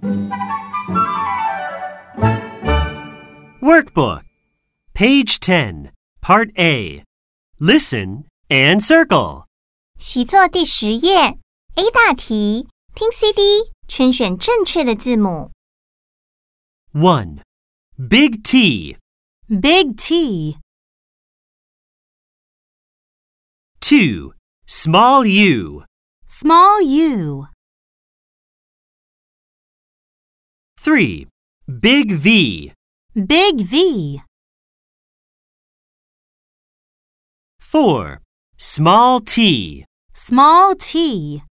Workbook, Page 10, Part A. Listen and circle. 习作第10页 A 大题，听 CD， 圈选正确的字母。 1. Big T. Big T. 2. Small U. Small U. 3. Big V. Big V. 4. Small T. Small T.